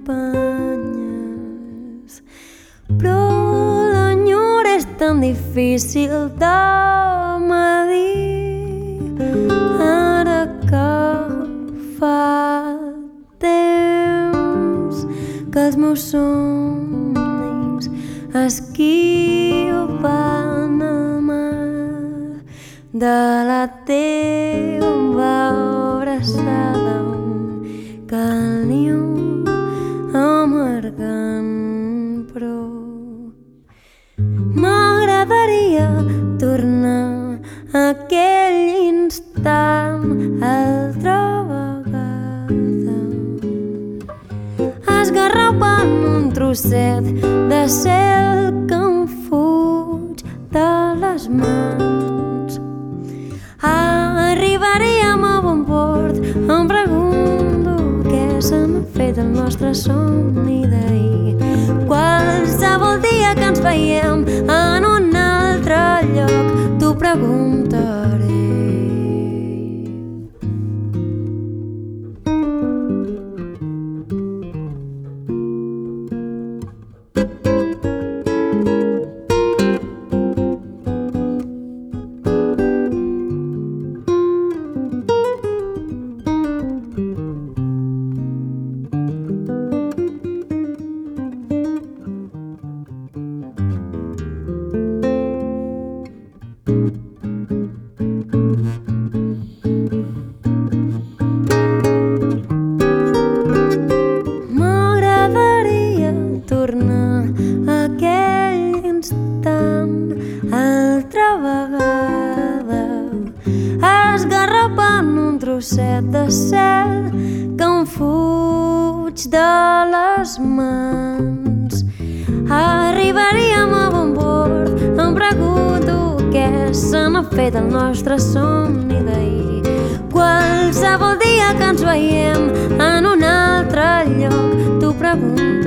m'acompanyes, però l'enyor és tan difícil de medir. Ara que fa temps que els meus somnis esquiven el mar de la teva abraçada, que el niu amargant, però m'agradaria tornar a aquell instant altra vegada, esgarrapant un trosset de cel que em fuig de les mans. Arribaríem a bon port, em pregunto què se n'ha fet el nostre somni d'ahir. Qualsevol dia que ens veiem en un altre lloc, t'ho preguntaré. M'agradaria tornar a aquell instant altra vegada, esgarrapant un trosset de cel que em fuig de les mans. Arribaríem a bon port, em pregunto què se n'ha fet el nostre somni d'ahir. Qualsevol dia que ens veiem en un altre lloc, t'ho pregunto.